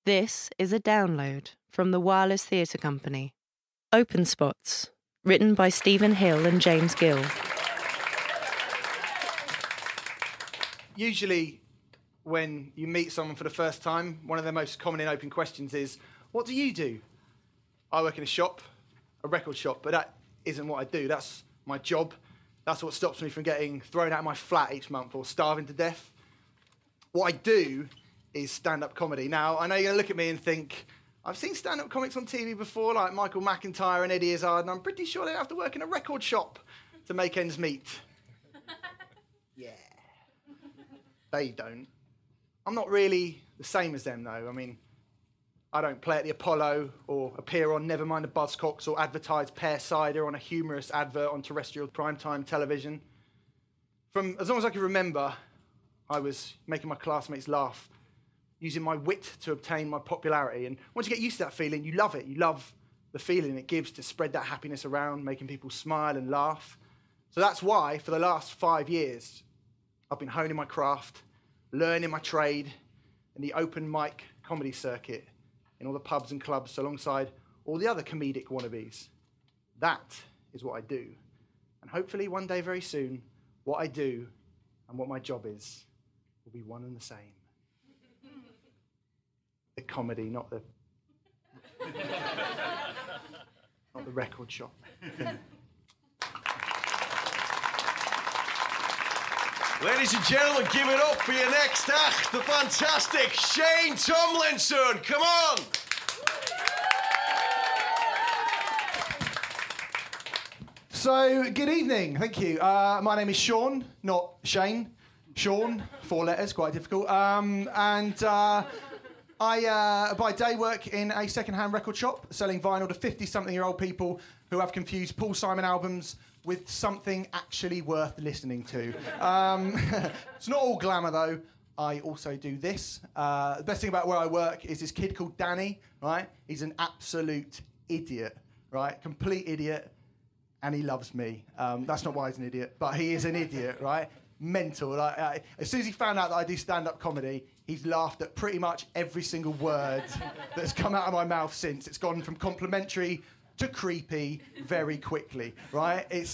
This is a download from the Wireless Theatre Company. Open Spots, written by Stephen Hill and James Gill. Usually, when you meet someone for the first time, one of the most common in open questions is, what do you do? I work in a shop, a record shop, but that isn't what I do. That's my job. That's what stops me from getting thrown out of my flat each month or starving to death. What I do is stand-up comedy. Now, I know you're going to look at me and think, I've seen stand-up comics on TV before, like Michael McIntyre and Eddie Izzard, and I'm pretty sure they have to work in a record shop to make ends meet. Yeah. They don't. I'm not really the same as them, though. I mean, I don't play at the Apollo or appear on Nevermind the Buzzcocks or advertise pear cider on a humorous advert on terrestrial primetime television. From as long as I can remember, I was making my classmates laugh, using my wit to obtain my popularity. And once you get used to that feeling, you love it. You love the feeling it gives to spread that happiness around, making people smile and laugh. So that's why, for the last 5 years, I've been honing my craft, learning my trade in the open mic comedy circuit in all the pubs and clubs alongside all the other comedic wannabes. That is what I do. And hopefully one day very soon, what I do and what my job is will be one and the same. The comedy, not the record shop thing. Ladies and gentlemen, give it up for your next act, the fantastic Shane Tomlinson. Come on. So, good evening. Thank you. My name is Sean, not Shane. Sean, 4 letters, quite difficult. I, by day, work in a second-hand record shop, selling vinyl to 50-something-year-old people who have confused Paul Simon albums with something actually worth listening to. It's not all glamour, though. I also do this. The best thing about where I work is this kid called Danny, right? He's an absolute idiot, right? Complete idiot, and he loves me. That's not why he's an idiot, but he is an idiot, right? Mental. As soon as he found out that I do stand-up comedy, he's laughed at pretty much every single word that's come out of my mouth since. It's gone from complimentary to creepy very quickly, right? It's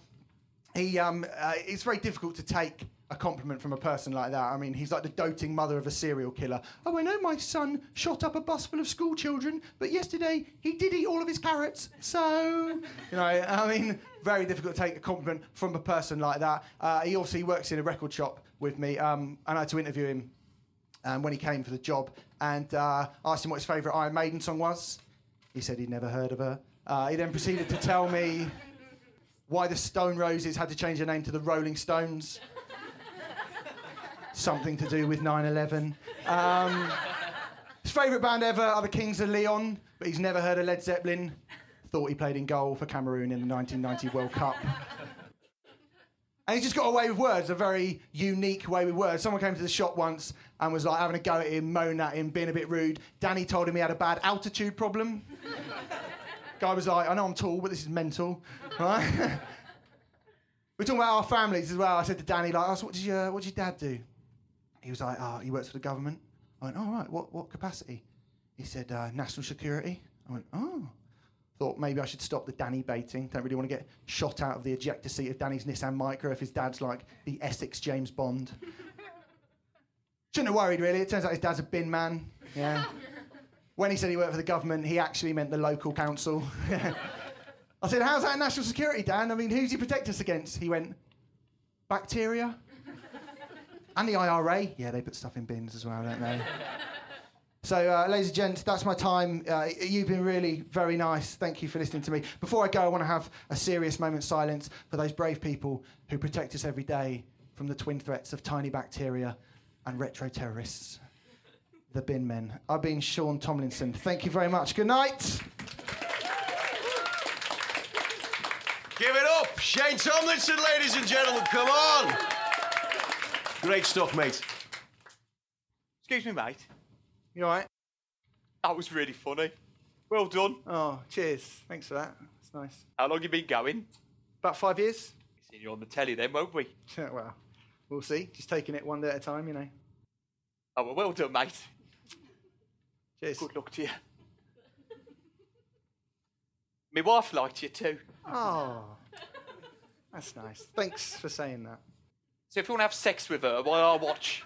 very difficult to take a compliment from a person like that. I mean, he's like the doting mother of a serial killer. Oh, I know my son shot up a bus full of school children, but yesterday he did eat all of his carrots. So, I mean, very difficult to take a compliment from a person like that. He obviously works in a record shop with me, and I had to interview him when he came for the job, and asked him what his favourite Iron Maiden song was. He said he'd never heard of her. He then proceeded to tell me why the Stone Roses had to change their name to the Rolling Stones. Something to do with 9/11. His favourite band ever are the Kings of Leon, but he's never heard of Led Zeppelin. Thought he played in goal for Cameroon in the 1990 World Cup. And he's just got a way with words, a very unique way with words. Someone came to the shop once and was like having a go at him, moaning at him, being a bit rude. Danny told him he had a bad altitude problem. Guy was like, I know I'm tall, but this is mental, right? We're talking about our families as well. I said to Danny, like, what did your dad do? He was like, he works for the government. I went, right, what capacity? He said, national security. I went, Thought maybe I should stop the Danny baiting. Don't really want to get shot out of the ejector seat of Danny's Nissan Micra if his dad's like the Essex James Bond. Shouldn't have worried, really. It turns out his dad's a bin man. Yeah. When he said he worked for the government, he actually meant the local council. I said, how's that national security, Dan? I mean, who's he protect us against? He went, bacteria. And the IRA. Yeah, they put stuff in bins as well, don't they? So, ladies and gents, that's my time. You've been really very nice. Thank you for listening to me. Before I go, I want to have a serious moment's silence for those brave people who protect us every day from the twin threats of tiny bacteria and retro-terrorists. The bin men. I've been Sean Tomlinson. Thank you very much. Good night. Give it up. Shane Tomlinson, ladies and gentlemen. Come on. Great stuff, mate. Excuse me, mate. You all right? That was really funny. Well done. Oh, cheers. Thanks for that. That's nice. How long you been going? About 5 years. Seen you on the telly then, won't we? Well, we'll see. Just taking it one day at a time, Oh, well done, mate. Cheers. Good luck to you. My wife liked you too. Oh, that's nice. Thanks for saying that. So if you want to have sex with her while I watch...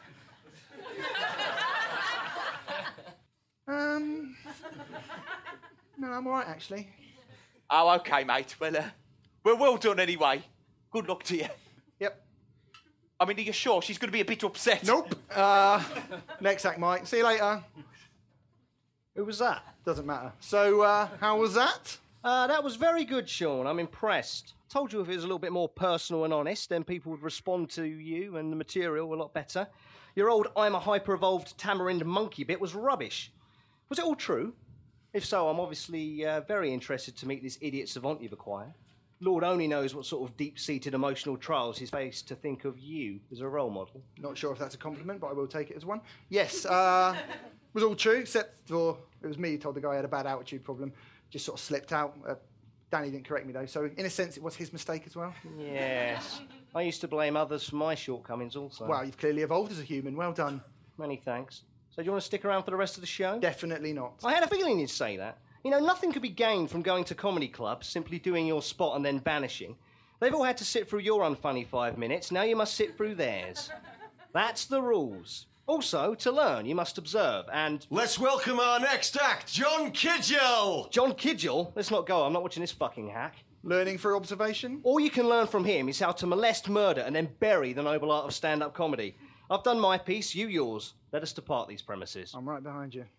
No, I'm all right, actually. Oh, OK, mate. Well done anyway. Good luck to you. Yep. I mean, are you sure she's going to be a bit upset? Nope. Next act, Mike. See you later. Who was that? Doesn't matter. So, how was that? That was very good, Sean. I'm impressed. Told you if it was a little bit more personal and honest, then people would respond to you and the material a lot better. Your old I'm a hyper-evolved tamarind monkey bit was rubbish. Was it all true? If so, I'm obviously very interested to meet this idiot savant you've acquired. Lord only knows what sort of deep-seated emotional trials he's faced to think of you as a role model. Not sure if that's a compliment, but I will take it as one. Yes, was all true, except for it was me who told the guy he had a bad altitude problem. Just sort of slipped out. Danny didn't correct me, though, so in a sense it was his mistake as well. Yes. I used to blame others for my shortcomings also. Well, you've clearly evolved as a human. Well done. Many thanks. So do you want to stick around for the rest of the show? Definitely not. I had a feeling you'd say that. You know, nothing could be gained from going to comedy clubs, simply doing your spot and then vanishing. They've all had to sit through your unfunny 5 minutes, now you must sit through theirs. That's the rules. Also, to learn, you must observe, and... Let's welcome our next act, John Kidgel! John Kidgel? Let's not go, I'm not watching this fucking hack. Learning through observation? All you can learn from him is how to molest, murder, and then bury the noble art of stand-up comedy. I've done my piece, you yours. Let us depart these premises. I'm right behind you.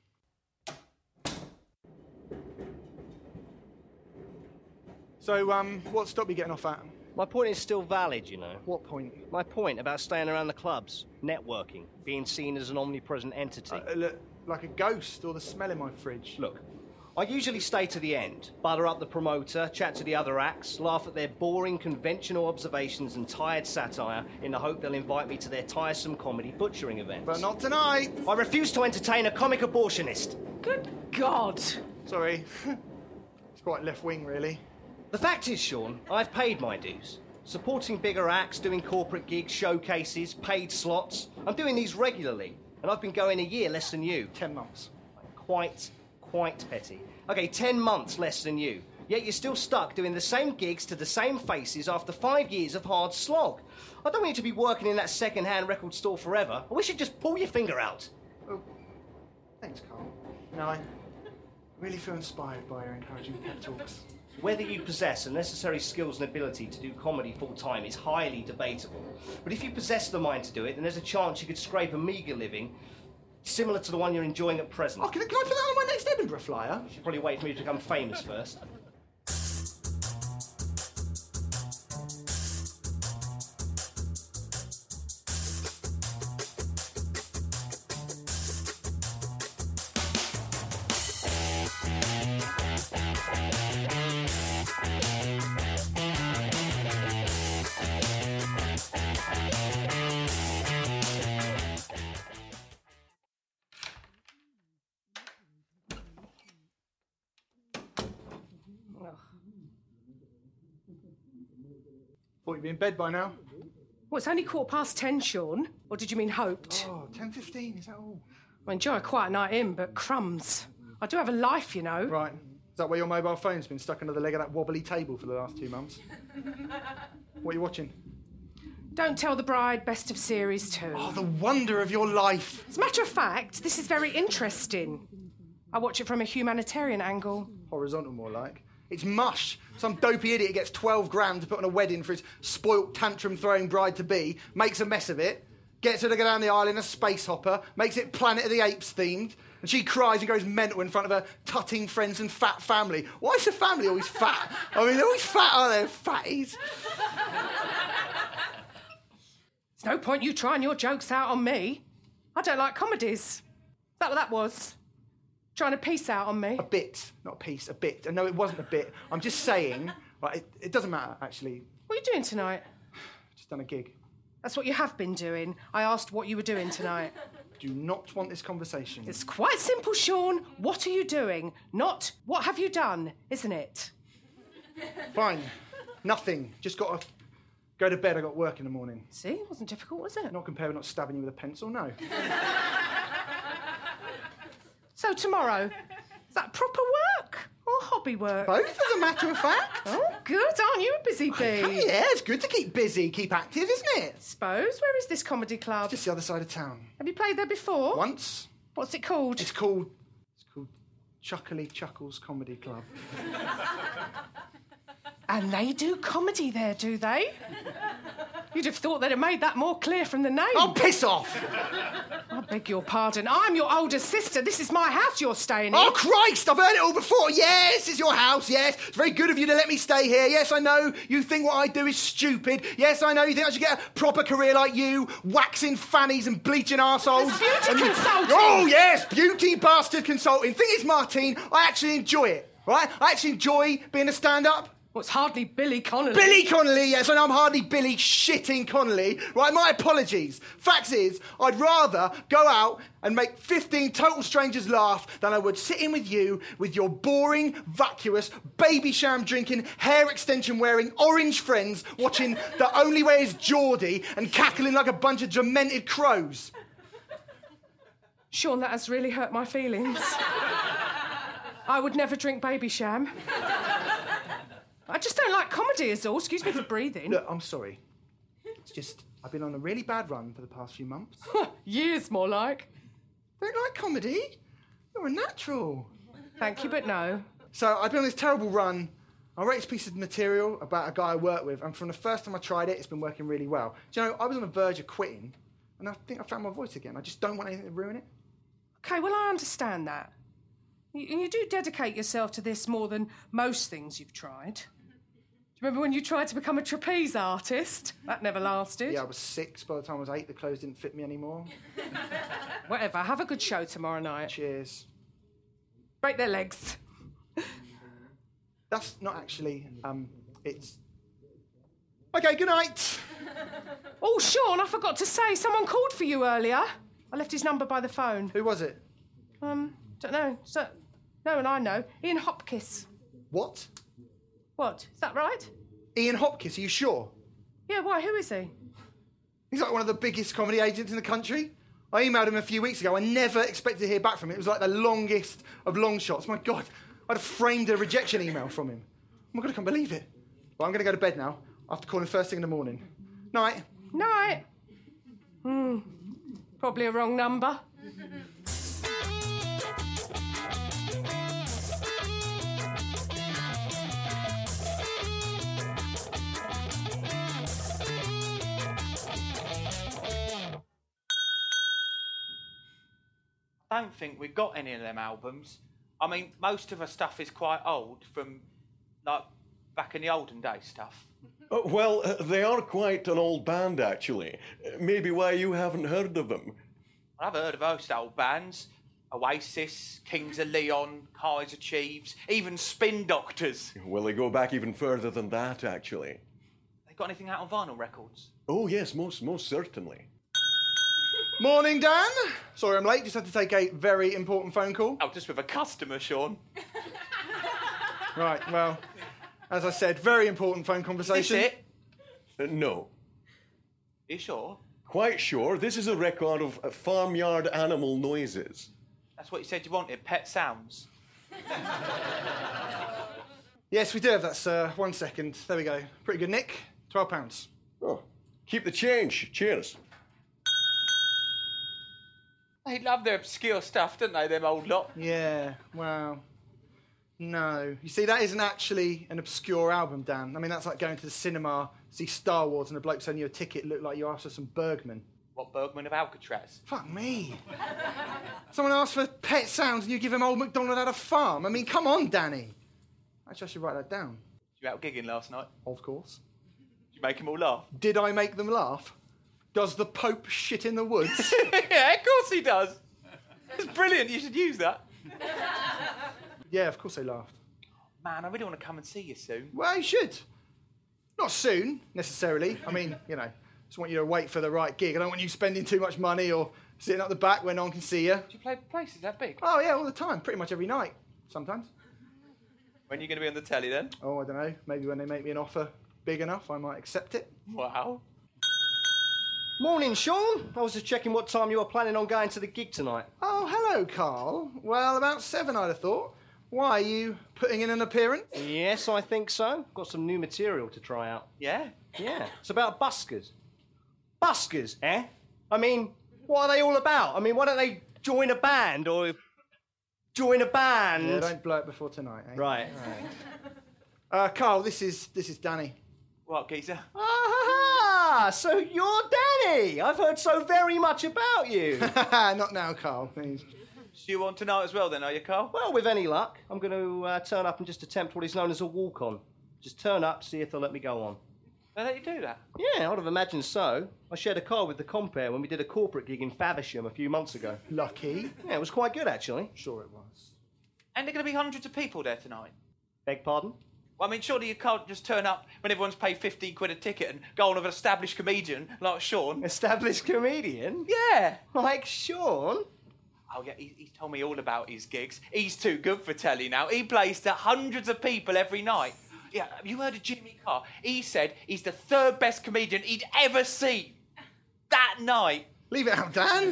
So, what stopped you getting off at? My point is still valid, you know. What point? My point about staying around the clubs, networking, being seen as an omnipresent entity. Look, like a ghost or the smell in my fridge. Look, I usually stay to the end, butter up the promoter, chat to the other acts, laugh at their boring conventional observations and tired satire in the hope they'll invite me to their tiresome comedy butchering events. But not tonight! I refuse to entertain a comic abortionist. Good God. Sorry. It's quite left-wing, really. The fact is, Sean, I've paid my dues. Supporting bigger acts, doing corporate gigs, showcases, paid slots. I'm doing these regularly, and I've been going a year less than you. 10 months. Quite petty. Okay, 10 months less than you. Yet you're still stuck doing the same gigs to the same faces after 5 years of hard slog. I don't want you to be working in that second-hand record store forever. I wish you'd just pull your finger out. Oh, thanks, Carl. No, I really feel inspired by your encouraging pep talks. Whether you possess the necessary skills and ability to do comedy full-time is highly debatable. But if you possess the mind to do it, then there's a chance you could scrape a meagre living similar to the one you're enjoying at present. Oh, can I put that on my next Edinburgh flyer? You should probably wait for me to become famous first. Thought you'd be in bed by now. Well, it's only 10:15, Sean. Or did you mean hoped? Oh, 10:15, is that all? I enjoy a quiet night in, but crumbs. I do have a life, you know. Right. Is that where your mobile phone's been stuck under the leg of that wobbly table for the last 2 months? What are you watching? Don't Tell the Bride, Best of Series 2. Oh, the wonder of your life. As a matter of fact, this is very interesting. I watch it from a humanitarian angle. Horizontal, more like. It's mush. Some dopey idiot gets 12 grand to put on a wedding for his spoilt, tantrum-throwing bride-to-be, makes a mess of it, gets her to go down the aisle in a space hopper, makes it Planet of the Apes themed, and she cries and goes mental in front of her tutting friends and fat family. Why is the family always fat? I mean, they're always fat, aren't they? Fatties. There's no point you trying your jokes out on me. I don't like comedies. Is that what that was? Trying to piece out on me? A bit, not a piece, a bit. And no, it wasn't a bit. I'm just saying, right, it doesn't matter, actually. What are you doing tonight? Just done a gig. That's what you have been doing. I asked what you were doing tonight. Do not want this conversation. It's quite simple, Sean. What are you doing? Not what have you done, isn't it? Fine. Nothing. Just got to go to bed. I got work in the morning. See, it wasn't difficult, was it? Not compared with not stabbing you with a pencil, no. So tomorrow, is that proper work or hobby work? Both, as a matter of fact. Oh, good. Aren't you a busy bee? Yeah, it's good to keep busy, keep active, isn't it? Suppose. Where is this comedy club? Just the other side of town. Have you played there before? Once. What's it called? It's called Chuckly Chuckles Comedy Club. And they do comedy there, do they? You'd have thought they'd have made that more clear from the name. Oh, piss off! I beg your pardon. I'm your older sister. This is my house you're staying in. Oh, Christ! I've heard it all before. Yes, it's your house. Yes, it's very good of you to let me stay here. Yes, I know you think what I do is stupid. Yes, I know you think I should get a proper career like you, waxing fannies and bleaching arseholes. It's beauty consulting. Oh, yes, beauty bastard consulting. Thing is, Martine, I actually enjoy it, right? I actually enjoy being a stand-up. Well, it's hardly Billy Connolly. Billy Connolly, yes, I know I'm hardly Billy shitting Connolly. Right, my apologies. Facts is, I'd rather go out and make 15 total strangers laugh than I would sit in with you with your boring, vacuous, baby sham drinking, hair extension wearing, orange friends watching The Only Way is Geordie and cackling like a bunch of demented crows. Sean, that has really hurt my feelings. I would never drink baby sham. I just don't like comedy is all. Excuse me for breathing. Look, I'm sorry. It's just, I've been on a really bad run for the past few months. Years, more like. Don't like comedy? You're a natural. Thank you, but no. So I've been on this terrible run. I wrote this piece of material about a guy I work with, and from the first time I tried it, it's been working really well. Do you know, I was on the verge of quitting, and I think I found my voice again. I just don't want anything to ruin it. OK, well, I understand that. You do dedicate yourself to this more than most things you've tried. Do you remember when you tried to become a trapeze artist? That never lasted. Yeah, I was 6. By the time I was 8, the clothes didn't fit me anymore. Whatever, have a good show tomorrow night. Cheers. Break their legs. That's not actually, it's... OK, good night. Oh, Sean, I forgot to say, someone called for you earlier. I left his number by the phone. Who was it? Don't know. No one I know. Ian Hopkins. What? What? Is that right? Ian Hopkins, are you sure? Yeah, why? Who is he? He's like one of the biggest comedy agents in the country. I emailed him a few weeks ago. I never expected to hear back from him. It was like the longest of long shots. My God, I'd have framed a rejection email from him. Oh my God, I can't believe it. Well, I'm going to go to bed now. I have to call him first thing in the morning. Night. Night. Probably a wrong number. I don't think we've got any of them albums. I mean, most of our stuff is quite old from, like, back in the olden days stuff. Well, they are quite an old band, actually. Maybe why you haven't heard of them. I've heard of most old bands. Oasis, Kings of Leon, Kaiser Chiefs, even Spin Doctors. Well, they go back even further than that, actually. They got anything out on vinyl records? Oh, yes, most certainly. Morning, Dan. Sorry I'm late. Just had to take a very important phone call. Oh, just with a customer, Sean. Right, well, as I said, very important phone conversation. Is it? No. Are you sure? Quite sure. This is a record of farmyard animal noises. That's what you said you wanted, pet sounds. Yes, we do have that, sir. 1 second. There we go. Pretty good, Nick. £12. Oh, keep the change. Cheers. They love their obscure stuff, don't they, them old lot? Yeah, well, no. You see, that isn't actually an obscure album, Dan. I mean, that's like going to the cinema, see Star Wars, and a bloke selling you a ticket look like you asked for some Bergman. What, Bergman of Alcatraz? Fuck me. Someone asked for pet sounds and you give him Old MacDonald Had a Farm. I mean, come on, Danny. Actually, I should write that down. You out gigging last night? Of course. Did you make them all laugh? Did I make them laugh? Does the Pope shit in the woods? Yeah, of course he does. It's brilliant. You should use that. Yeah, of course they laughed. Man, I really want to come and see you soon. Well, you should. Not soon, necessarily. I mean, you know, just want you to wait for the right gig. I don't want you spending too much money or sitting up the back where no one can see you. Do you play places that big? Oh, yeah, all the time. Pretty much every night. Sometimes. When are you going to be on the telly then? Oh, I don't know. Maybe when they make me an offer big enough, I might accept it. Wow. Morning, Sean. I was just checking what time you were planning on going to the gig tonight. Oh, hello, Carl. Well, about 7, I'd have thought. Why, are you putting in an appearance? Yes, I think so. Got some new material to try out. Yeah? Yeah, it's about buskers. Buskers, eh? I mean, what are they all about? I mean, why don't they join a band or join a band? Yeah, don't blow it before tonight, eh? Right. Carl, this is Danny. What, geezer? Ah, so you're Danny. I've heard so very much about you. Not now, Carl, please. So you want tonight as well then, are you, Carl? Well, with any luck, I'm going to turn up and just attempt what is known as a walk-on. Just turn up, see if they'll let me go on. They let you do that? Yeah, I'd have imagined so. I shared a car with the compere when we did a corporate gig in Faversham a few months ago. Lucky. Yeah, it was quite good, actually. Sure it was. And there are going to be hundreds of people there tonight? Beg pardon? Well, I mean, surely you can't just turn up when everyone's paid 15 quid a ticket and go on with an established comedian like Sean. Established comedian? Yeah. Like Sean? Oh, yeah, he's told me all about his gigs. He's too good for telly now. He plays to hundreds of people every night. Yeah, have you heard of Jimmy Carr? He said he's the 3rd best comedian he'd ever seen. That night. Leave it out, Dan.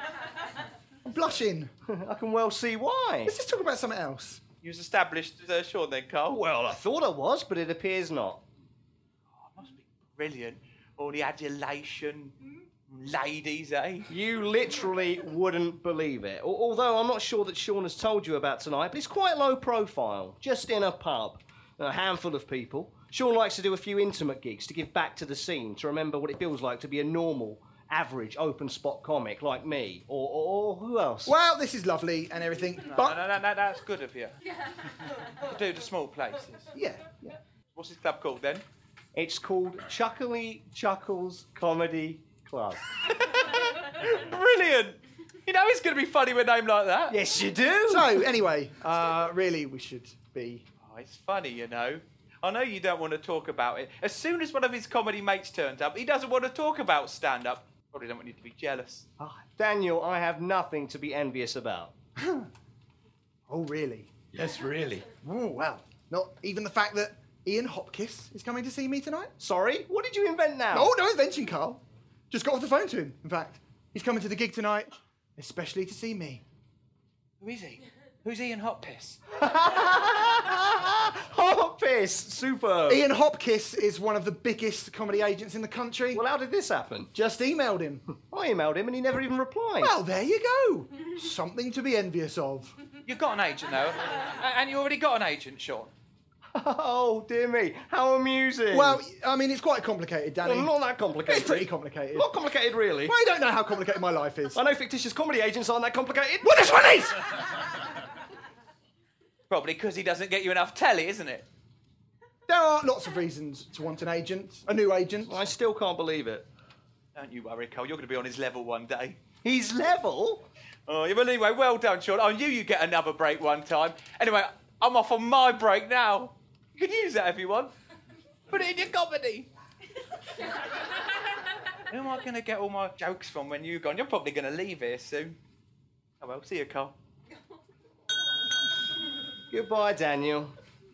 I'm blushing. I can well see why. Let's just talk about something else. You was established Sean then, Carl? Well, I thought I was, but it appears not. Oh, it must be brilliant. All the adulation, ladies, eh? You literally wouldn't believe it. Although I'm not sure that Sean has told you about tonight, but it's quite low profile. Just in a pub. A handful of people. Sean likes to do a few intimate gigs to give back to the scene, to remember what it feels like to be a normal, average, open spot comic like me. Or who else? Well, this is lovely and everything, but... No, that's good of you. Do the small places. Yeah. What's this club called then? It's called Chuckly Chuckles Comedy Club. Brilliant! You know it's going to be funny with a name like that. Yes, you do. So, anyway, really, we should be... Oh, it's funny, you know. I know you don't want to talk about it. As soon as one of his comedy mates turns up, he doesn't want to talk about stand-up. Probably don't want you to be jealous. Daniel, I have nothing to be envious about. Oh, really? Yes, really. Oh, well, not even the fact that Ian Hopkiss is coming to see me tonight? Sorry? What did you invent now? Oh, no invention, Carl. Just got off the phone to him, in fact. He's coming to the gig tonight, especially to see me. Who is he? Who's Ian Hopkiss? Hopkiss! Superb. Ian Hopkiss is one of the biggest comedy agents in the country. Well, how did this happen? Just emailed him. I emailed him and he never even replied. Well, there you go. Something to be envious of. You've got an agent, though. And you already got an agent, Sean. Oh, dear me. How amusing. Well, I mean, it's quite complicated, Danny. Well, not that complicated. It's pretty complicated. Not complicated, really. Well, you don't know how complicated my life is. I know fictitious comedy agents aren't that complicated. Well, this one is! Probably because he doesn't get you enough telly, isn't it? There are lots of reasons to want an agent, a new agent. I still can't believe it. Don't you worry, Cole. You're going to be on his level one day. He's level? Oh, yeah, well, anyway, well done, Sean. I knew you'd get another break one time. Anyway, I'm off on my break now. You can use that if you want. Put it in your comedy. Who am I going to get all my jokes from when you're gone? You're probably going to leave here soon. Oh, well, see you, Cole. Goodbye, Daniel.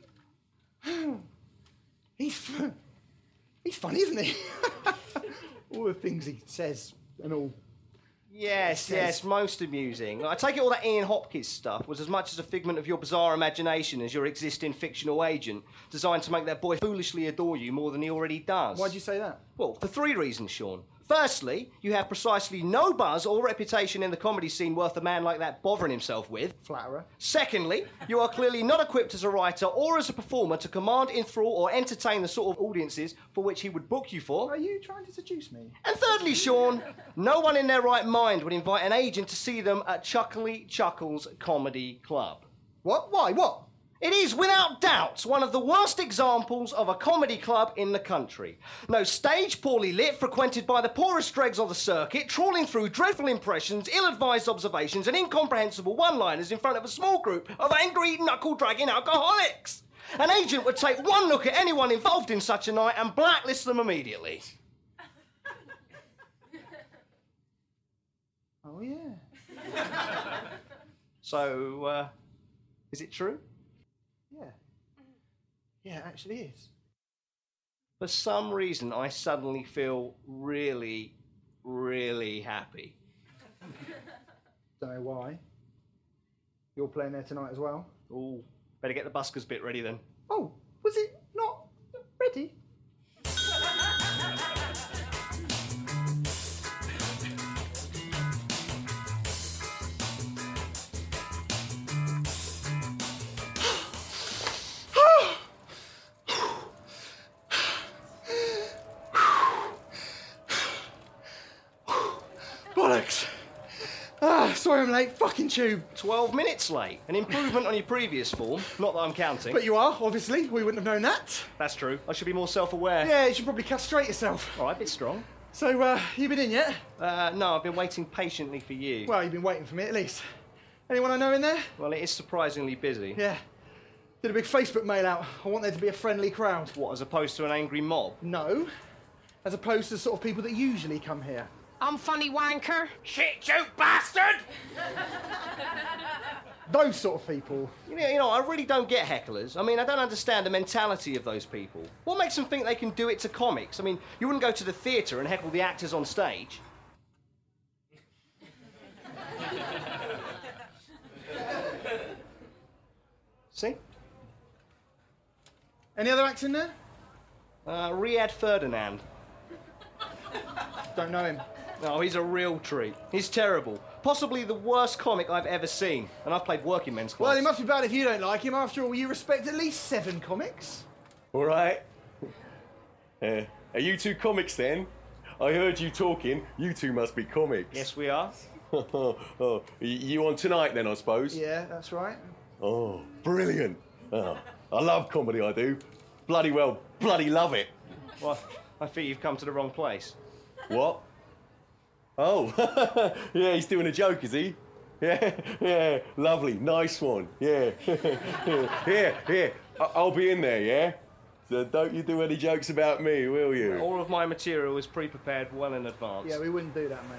He's funny, isn't he? All the things he says and all. Yes, most amusing. I take it all that Ian Hopkiss stuff was as much as a figment of your bizarre imagination as your existing fictional agent, designed to make that boy foolishly adore you more than he already does. Why'd you say that? Well, for 3 reasons, Sean. Firstly, you have precisely no buzz or reputation in the comedy scene worth a man like that bothering himself with. Flatterer. Secondly, you are clearly not equipped as a writer or as a performer to command, enthrall or entertain the sort of audiences for which he would book you for. Are you trying to seduce me? And thirdly, Sean, no one in their right mind would invite an agent to see them at Chuckly Chuckles Comedy Club. What? Why? What? It is, without doubt, one of the worst examples of a comedy club in the country. No stage, poorly lit, frequented by the poorest dregs of the circuit, trawling through dreadful impressions, ill-advised observations and incomprehensible one-liners in front of a small group of angry, knuckle-dragging alcoholics. An agent would take one look at anyone involved in such a night and blacklist them immediately. Oh, yeah. So, is it true? Yeah. Yeah, it actually is. For some reason, I suddenly feel really, really happy. Don't know why. You're playing there tonight as well? Ooh, better get the buskers bit ready then. Oh, was it not ready? Bollocks! Sorry I'm late. Fucking tube. 12 minutes late. An improvement on your previous form. Not that I'm counting. But you are, obviously. We wouldn't have known that. That's true. I should be more self-aware. Yeah, you should probably castrate yourself. All right, a bit strong. So, you been in yet? No, I've been waiting patiently for you. Well, you've been waiting for me at least. Anyone I know in there? Well, it is surprisingly busy. Yeah. Did a big Facebook mail out. I want there to be a friendly crowd. What, as opposed to an angry mob? No. As opposed to the sort of people that usually come here. I'm funny wanker. Shit, you bastard! Those sort of people. You know, I really don't get hecklers. I mean, I don't understand the mentality of those people. What makes them think they can do it to comics? I mean, you wouldn't go to the theatre and heckle the actors on stage. See? Any other acts in there? Riyad Ferdinand. Don't know him. No, he's a real treat. He's terrible. Possibly the worst comic I've ever seen. And I've played working men's class. Well, he must be bad if you don't like him. After all, you respect at least 7 comics. All right. Are you two comics then? I heard you talking. You two must be comics. Yes, we are. Oh, you on tonight then, I suppose? Yeah, that's right. Oh, brilliant. Oh, I love comedy, I do. Bloody love it. Well, I think you've come to the wrong place. What? Oh, yeah, he's doing a joke, is he? Yeah, lovely, nice one, yeah. Here, I'll be in there, yeah? So don't you do any jokes about me, will you? All of my material is pre-prepared well in advance. Yeah, we wouldn't do that, mate.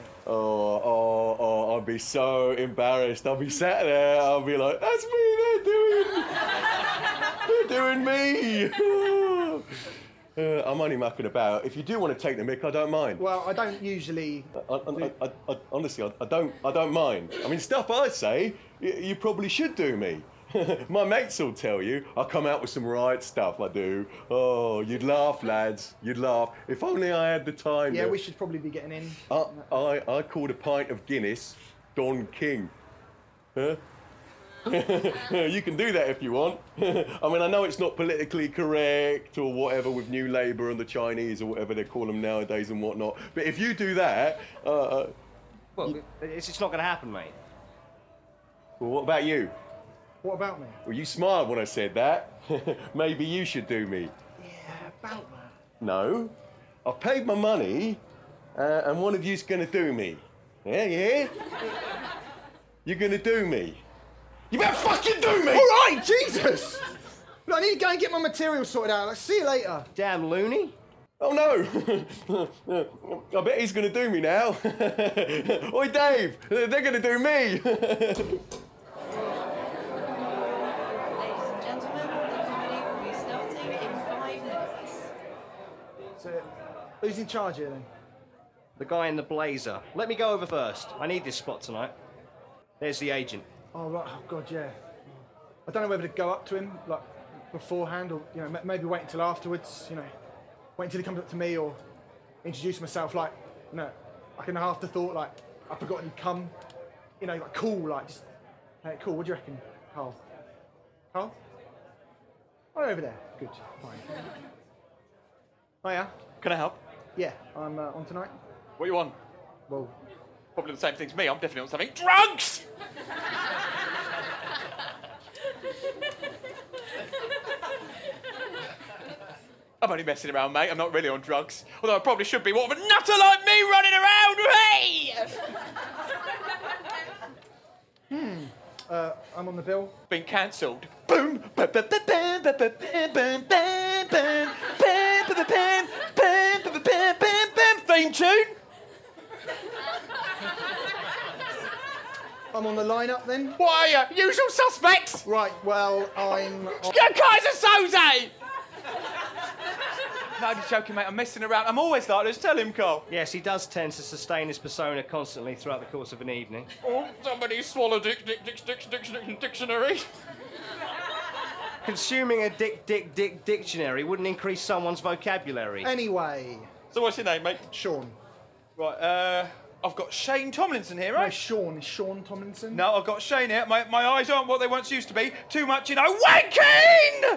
Oh, I'd be so embarrassed. I'll be sat there, I'll be like, that's me, they're doing me. I'm only mucking about. If you do want to take the mick, I don't mind. Well, I don't usually... Honestly, I don't mind. I mean, stuff I say, you probably should do me. My mates will tell you, I come out with some right stuff, I do. Oh, you'd laugh, lads, you'd laugh. If only I had the time. Yeah, we should probably be getting in. I called a pint of Guinness Don King. Huh? You can do that if you want. I mean, I know it's not politically correct or whatever with New Labour and the Chinese or whatever they call them nowadays and whatnot. But if you do that... well, it's not going to happen, mate. Well, what about you? What about me? Well, you smiled when I said that. Maybe you should do me. Yeah, about that. No. I've paid my money and one of you's going to do me. Yeah? You're going to do me. You better fucking do me! All right, Jesus! Look, I need to go and get my material sorted out. I'll see you later. Damn loony. Oh, no. I bet he's going to do me now. Oi, Dave, they're going to do me. Ladies and gentlemen, the comedy will be starting in 5 minutes. So, who's in charge here, then? The guy in the blazer. Let me go over first. I need this spot tonight. There's the agent. Oh, right. Oh, God, yeah. I don't know whether to go up to him, like, beforehand or, you know, maybe wait until afterwards, you know. Wait until he comes up to me or introduce myself, like, you know, like an afterthought, like, I've forgotten he'd come. You know, like, cool, like, just, hey, cool, what do you reckon, Carl? Carl? Oh, over there. Good, fine. Oh, yeah? Can I help? Yeah, I'm on tonight. What you want? Well, Probably the same thing as me. I'm definitely on something. Drugs! I'm only messing around, mate. I'm not really on drugs. Although I probably should be. What with a nutter like me running around? Hey! I'm on the bill. Been cancelled. Boom. Theme tune. I'm on the lineup then. What are you? Usual suspects. Right, well, I'm... Kaiser Soze. I'm only joking, mate. I'm messing around. I'm always like this. Tell him, Carl. Yes, he does tend to sustain his persona constantly throughout the course of an evening. Oh, somebody swallow dictionary. Consuming a dictionary wouldn't increase someone's vocabulary. Anyway, So what's your name, mate? Sean. Right, I've got Shane Tomlinson here, No, right? Sean. Is Sean Tomlinson? No, I've got Shane here. My eyes aren't what they once used to be. Too much, wanking!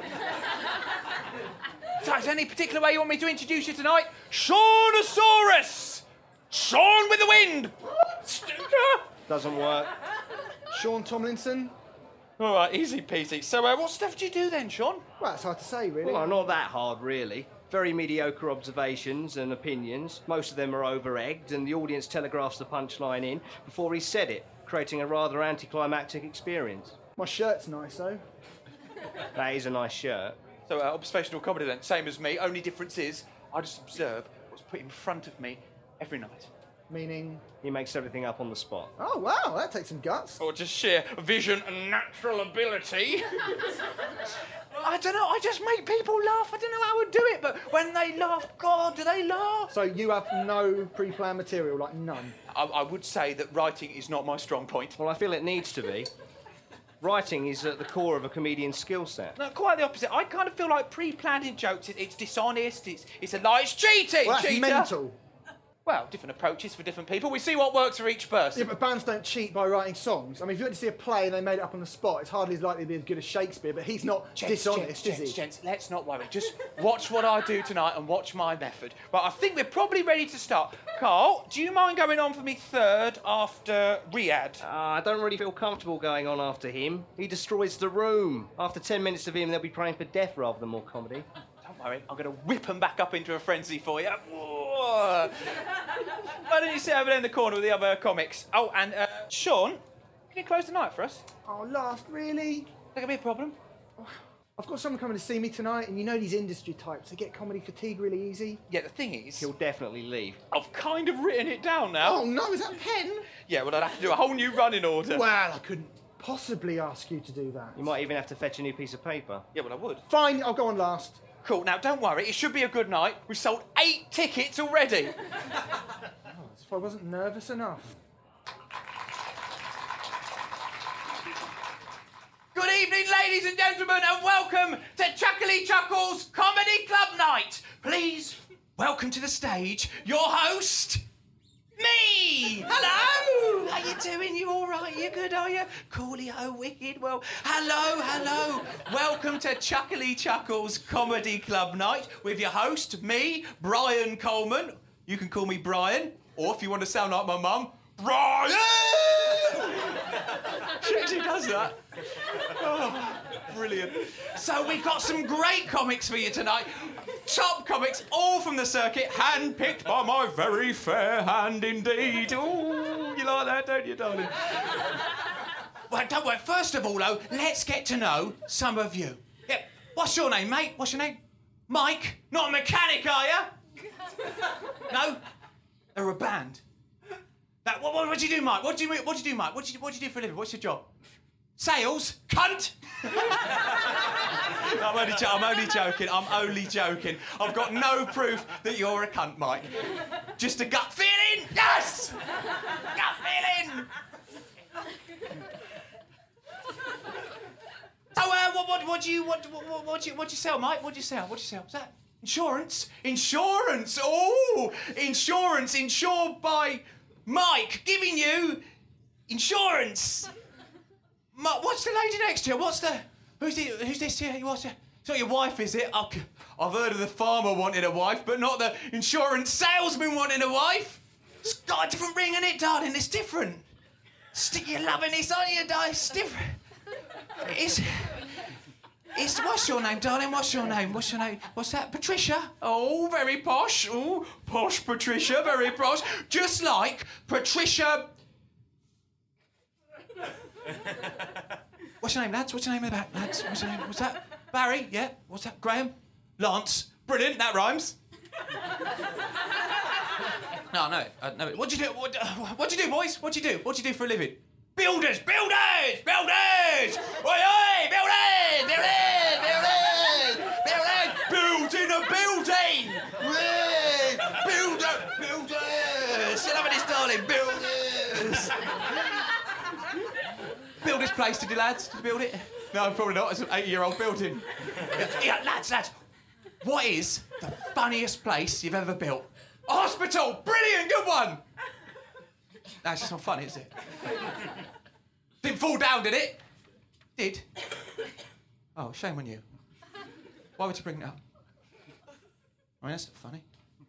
So, is there any particular way you want me to introduce you tonight? Shaunosaurus! Sean with the wind! Stinker! Doesn't work. Sean Tomlinson? All right, easy peasy. So, what stuff do you do then, Sean? Well, it's hard to say, really. Well, not that hard, really. Very mediocre observations and opinions. Most of them are over-egged, and the audience telegraphs the punchline in before he said it, creating a rather anticlimactic experience. My shirt's nice, though. That is a nice shirt. So, observational comedy then, same as me. Only difference is, I just observe what's put in front of me every night. Meaning? He makes everything up on the spot. Oh, wow, that takes some guts. Or just sheer vision and natural ability. I don't know, I just make people laugh. I don't know how I would do it, but when they laugh, God, do they laugh? So you have no pre-planned material, like none? I would say that writing is not my strong point. Well, I feel it needs to be. Writing is at the core of a comedian's skill set. No, quite the opposite. I kind of feel like pre-planning jokes, it's dishonest, it's a lie, it's cheating, Well, that's cheater. mental. Well, different approaches for different people. We see what works for each person. Yeah, but bands don't cheat by writing songs. I mean, if you went to see a play and they made it up on the spot, it's hardly as likely to be as good as Shakespeare, but he's not dishonest, is he? Gents, let's not worry. Just watch what I do tonight and watch my method. But I think we're probably ready to start. Carl, do you mind going on for me third after Riyadh? I don't really feel comfortable going on after him. He destroys the room. After 10 minutes of him, they'll be praying for death rather than more comedy. Don't worry, I'm going to whip them back up into a frenzy for you. Whoa. Why don't you sit over there in the corner with the other comics? Oh, and Sean, can you close the night for us? Oh, last, really? That could be a problem. I've got someone coming to see me tonight, and you know these industry types, they get comedy fatigue really easy. Yeah, the thing is, He'll definitely leave. I've kind of written it down now. Oh, no, is that a pen? Yeah, well, I'd have to do a whole new running order. Well, I couldn't possibly ask you to do that. You might even have to fetch a new piece of paper. Yeah, well, I would. Fine, I'll go on last. Cool, now don't worry, it should be a good night. We've sold 8 tickets already. As if I wasn't nervous enough. Good evening, ladies and gentlemen, and welcome to Chuckly Chuckles Comedy Club Night. Please welcome to the stage your host, me. Hello. How you doing? You all right? You good? Are you? Coolio, wicked. Well, hello. Welcome to Chuckly Chuckles Comedy Club Night with your host, me, Brian Coleman. You can call me Brian, or if you want to sound like my mum, Brian. She actually does that. Oh, brilliant. So we've got some great comics for you tonight. Top comics, all from the circuit, hand-picked by my very fair hand indeed. Oh, you like that, don't you, darling? Well, don't worry. First of all, though, let's get to know some of you. Yep. What's your name, mate? What's your name? Mike? Not a mechanic, are you? No? They're a band. That, what do you do, Mike? What do you do, Mike? What do you do for a living? What's your job? Sales? Cunt? I'm only joking. I've got no proof that you're a cunt, Mike. Just a gut feeling? Yes! Gut feeling! So, what do you sell, Mike? What do you sell? What's that? Insurance? Insurance! Oh! Insurance! Insured by Mike giving you insurance! What's the lady next to you? Who's this here? It's not your wife, is it? I've heard of the farmer wanting a wife, but not the insurance salesman wanting a wife. It's got a different ring in it, darling. It's different. You're loving this, aren't you, darling? It's different. It's what's your name, darling? What's your name? What's that? Patricia? Oh, very posh. Oh, posh Patricia, very posh. Just like Patricia. What's your name, lads? What's your name of that, lads? What's your name? What's that? Barry? Yeah. What's that? Graham? Lance? Brilliant. That rhymes. No, I know it. What do you do? What do you do, boys? What do you do for a living? Builders! Oi, oi! Building a building! calling builders. Build this place, did you, lads? Did you build it? No, probably not. It's an 80-year-old building. Yeah, lads. What is the funniest place you've ever built? A hospital! Brilliant, good one! That's just not funny, is it? Didn't fall down, did it? Did? Oh, shame on you. Why would you bring that up? I mean, that's not funny.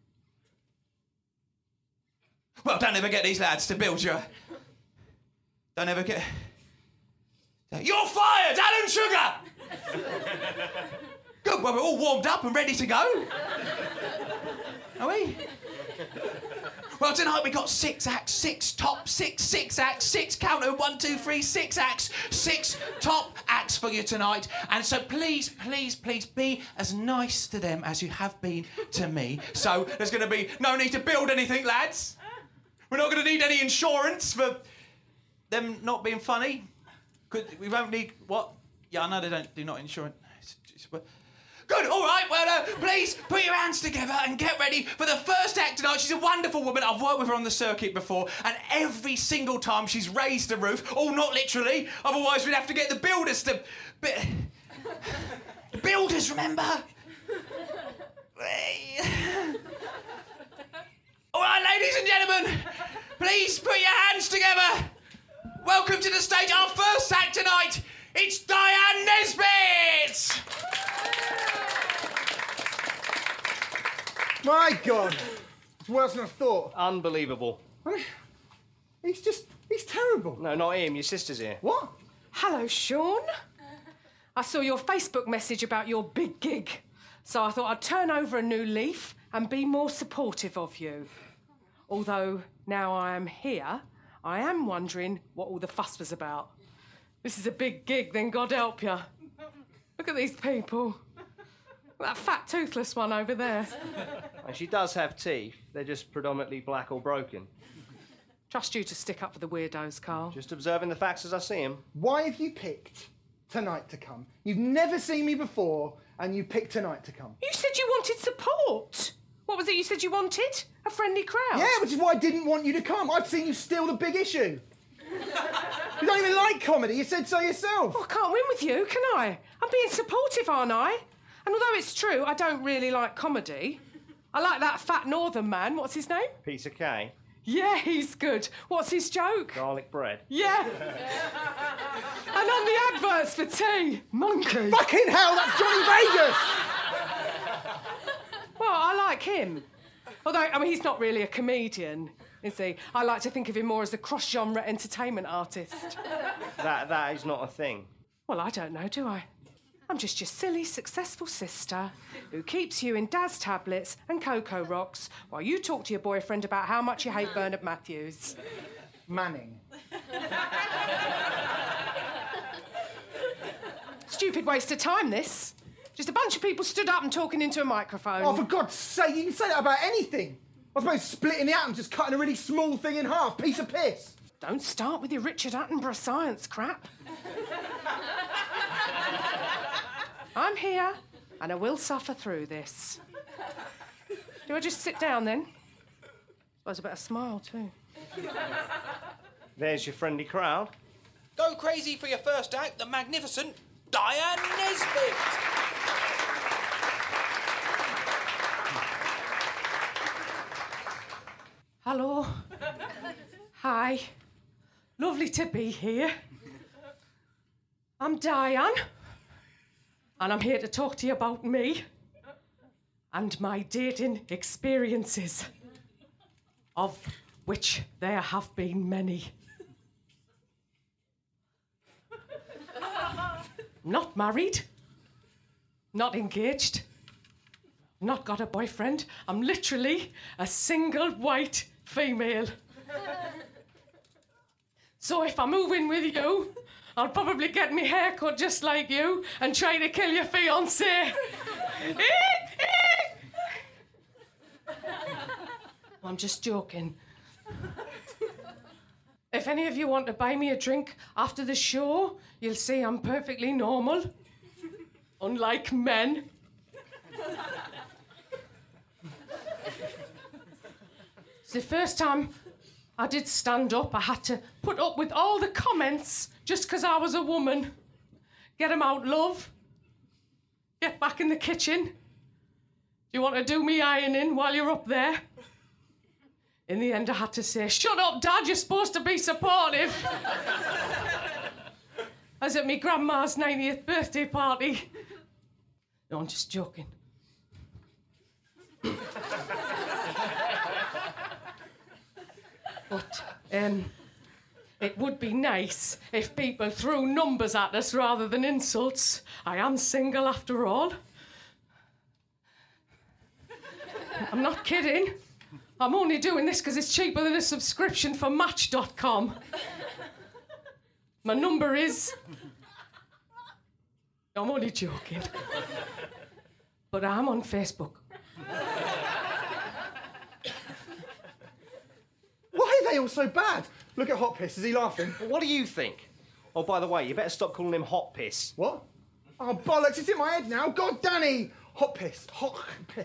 Well, don't ever get these lads to build you. Don't ever get... You're fired, Alan Sugar! Good, well, we're all warmed up and ready to go. Are we? Well, tonight we got 6 acts, 6 top, 6 acts, 6 counter, 1, 2, 3, 6 acts, 6 top acts for you tonight. And so please, please, please be as nice to them as you have been to me. So there's going to be no need to build anything, lads. We're not going to need any insurance for them not being funny. We won't need what? Yeah, I know they do not insurance. Good, all right, well, please put your hands together and get ready for the first act tonight. She's a wonderful woman. I've worked with her on the circuit before, and every single time she's raised the roof, not literally, otherwise we'd have to get the builders to... The builders, remember? All right, ladies and gentlemen, please put your hands together. Welcome to the stage, our first act tonight. It's Diane Nesbitt! My God, it's worse than I thought. Unbelievable. I mean, he's terrible. No, not him. Your sister's here. What? Hello, Sean. I saw your Facebook message about your big gig, so I thought I'd turn over a new leaf and be more supportive of you. Although, now I am here, I am wondering what all the fuss was about. This is a big gig, then God help you. Look at these people. That fat, toothless one over there. And she does have teeth. They're just predominantly black or broken. Trust you to stick up for the weirdos, Carl. Just observing the facts as I see them. Why have you picked tonight to come? You've never seen me before, and you picked tonight to come. You said you wanted support. What was it you said you wanted? A friendly crowd? Yeah, which is why I didn't want you to come. I've seen you steal the big issue. You don't even like comedy. You said so yourself. Oh, I can't win with you, can I? I'm being supportive, aren't I? And although it's true, I don't really like comedy. I like that fat northern man. What's his name? Peter Kay. Yeah, he's good. What's his joke? Garlic bread. Yeah. And on the adverts for tea, monkey. Fucking hell, that's Johnny Vegas! Well, I like him. Although, I mean, he's not really a comedian, is he? I like to think of him more as a cross-genre entertainment artist. That is not a thing. Well, I don't know, do I? I'm just your silly, successful sister who keeps you in Daz tablets and Cocoa Rocks while you talk to your boyfriend about how much you hate Bernard Matthews. Manning. Stupid waste of time, this. Just a bunch of people stood up and talking into a microphone. Oh, for God's sake, you can say that about anything. I suppose splitting the atom, just cutting a really small thing in half. Piece of piss. Don't start with your Richard Attenborough science crap. I'm here, and I will suffer through this. Do I just sit down, then? I suppose I better smile, too. There's your friendly crowd. Go crazy for your first act, the magnificent Diane Nesbitt! Hello. Hi. Lovely to be here. I'm Diane, and I'm here to talk to you about me and my dating experiences, of which there have been many. Not married, not engaged, not got a boyfriend. I'm literally a single white female. So if I move in with you, I'll probably get me hair cut just like you and try to kill your fiancé. I'm just joking. If any of you want to buy me a drink after the show, you'll see I'm perfectly normal. Unlike men. It's the first time I did stand up. I had to put up with all the comments just because I was a woman. Get 'em out, love. Get back in the kitchen. Do you want to do me ironing while you're up there? In the end, I had to say, shut up, Dad, you're supposed to be supportive. I was at my grandma's 90th birthday party. No, I'm just joking. But it would be nice if people threw numbers at us rather than insults. I am single after all. I'm not kidding. I'm only doing this because it's cheaper than a subscription for Match.com. My number is... I'm only joking. But I'm on Facebook. Why are they all so bad? Look at Hot Piss. Is he laughing? What do you think? Oh, by the way, you better stop calling him Hot Piss. What? Oh, bollocks. It's in my head now. God, Danny. Hot Piss. Hot Piss.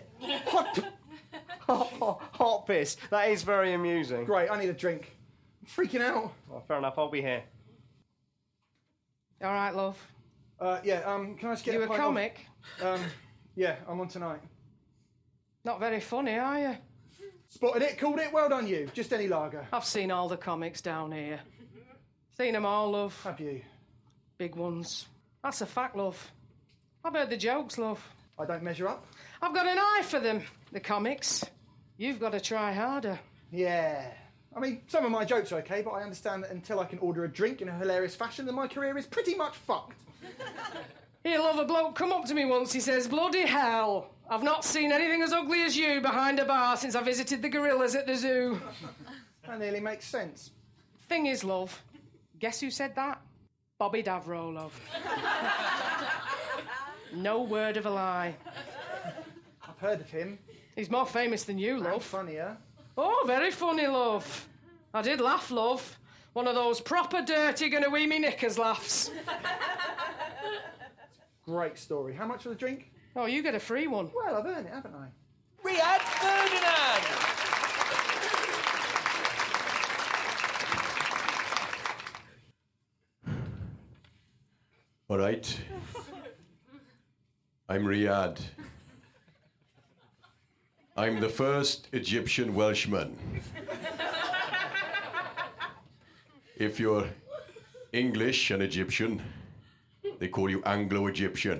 Hot Piss. That is very amusing. Great. I need a drink. I'm freaking out. Well, fair enough. I'll be here. All right, love. Can I just get You a a pint comic? Yeah, I'm on tonight. Not very funny, are you? Spotted it, called it. Well done, you. Just any lager. I've seen all the comics down here. Seen them all, love. Have you? Big ones. That's a fact, love. I've heard the jokes, love. I don't measure up. I've got an eye for them, the comics. You've got to try harder. Yeah. I mean, some of my jokes are okay, but I understand that until I can order a drink in a hilarious fashion, then my career is pretty much fucked. Here, love, a bloke come up to me once. He says, bloody hell, I've not seen anything as ugly as you behind a bar since I visited the gorillas at the zoo. That nearly makes sense. Thing is, love, guess who said that? Bobby Davro, love. No word of a lie. I've heard of him. He's more famous than you, And love. funnier. Oh, very funny, love. I did laugh, love. One of those proper dirty gonna wee me knickers laughs. Great story. How much for the drink? Oh, you get a free one. Well, I've earned it, haven't I? Riyadh Ferdinand! All right. I'm Riyadh. I'm the first Egyptian Welshman. If you're English and Egyptian, they call you Anglo-Egyptian.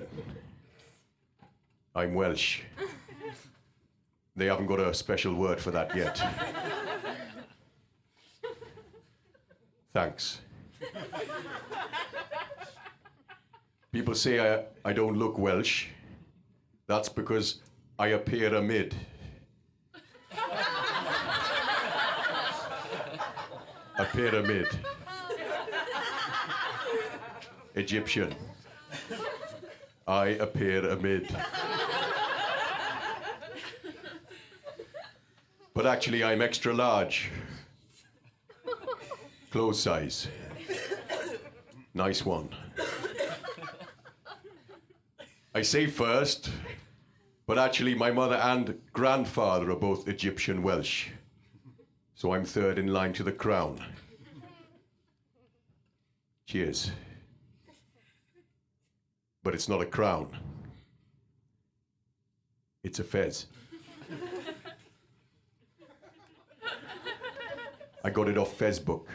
I'm Welsh. They haven't got a special word for that yet. Thanks. People say I don't look Welsh. That's because I appear a mid. A pyramid. Egyptian. I appear amid. But actually, I'm extra large. Clothes size. Nice one. I say first, but actually my mother and grandfather are both Egyptian Welsh. So I'm third in line to the crown. Cheers. But it's not a crown. It's a fez. I got it off Facebook.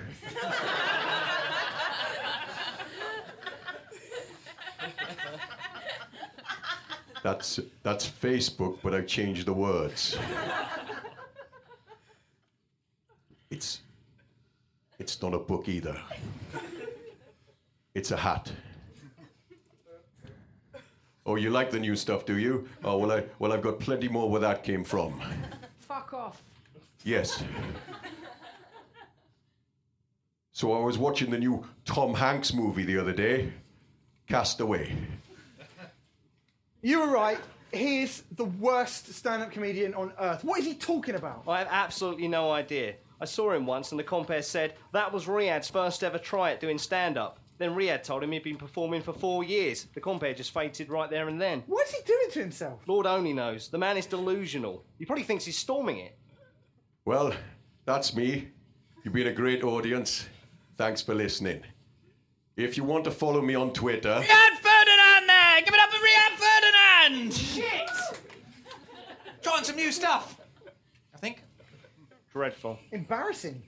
That's Facebook, but I've changed the words. It's not a book either. It's a hat. Oh, you like the new stuff, do you? Oh, well, I've got plenty more where that came from. Fuck off. Yes. So I was watching the new Tom Hanks movie the other day, Castaway. You were right. He is the worst stand-up comedian on earth. What is he talking about? I have absolutely no idea. I saw him once and the compere said that was Riyadh's first ever try at doing stand-up. Then Riyadh told him he'd been performing for 4 years. The compere just fainted right there and then. What is he doing to himself? Lord only knows. The man is delusional. He probably thinks he's storming it. Well, that's me. You've been a great audience. Thanks for listening. If you want to follow me on Twitter... Riyadh Ferdinand there! Give it up for Riyadh Ferdinand! Shit! Trying some new stuff, I think. Dreadful. Embarrassing.